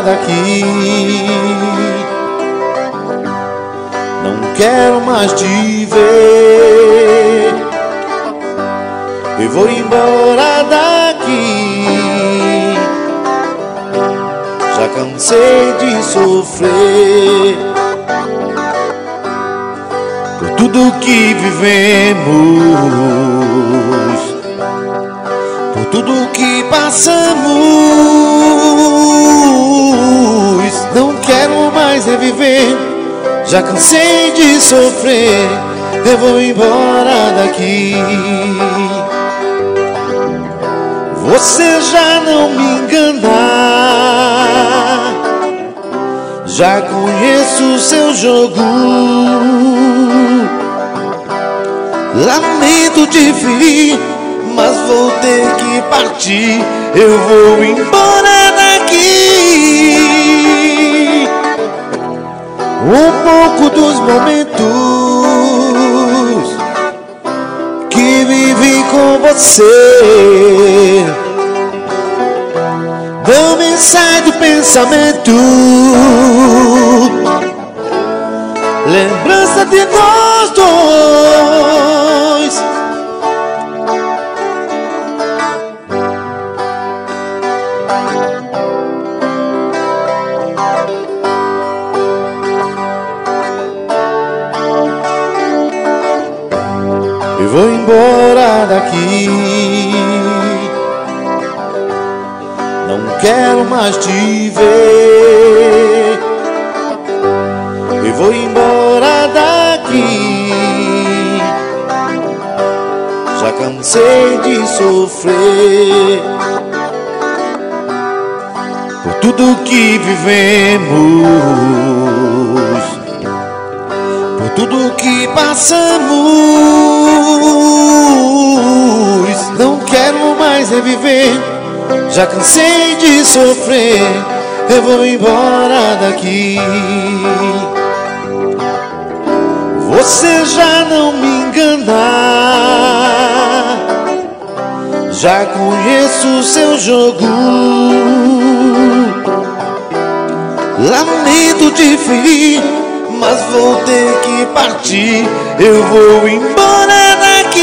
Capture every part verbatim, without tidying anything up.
daqui. Não quero mais te ver. Eu vou embora daqui. Já cansei de sofrer por tudo que vivemos, por tudo que passamos. Não quero mais reviver. Já cansei de sofrer. Eu vou embora daqui. Você já não me engana. Já conheço o seu jogo. Lamento te ferir, mas vou ter que partir. Eu vou embora daqui. Um pouco dos momentos que vivi com você não me sai do pensamento. Lembrança de nós dois. Eu vou embora daqui. Não quero mais te ver. Eu vou embora daqui. Já cansei de sofrer por tudo que vivemos, por tudo que passamos. Não quero mais reviver. Já cansei de sofrer. Eu vou embora daqui. Você já não me engana. Já conheço o seu jogo. Lamento te ferir, mas vou ter que partir. Eu vou embora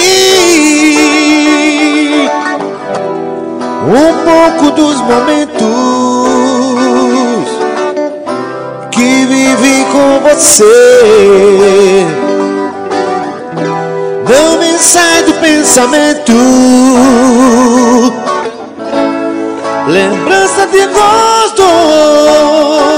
daqui. Um pouco dos momentos que vivi com você não me sai do pensamento. Lembrança de nós dois.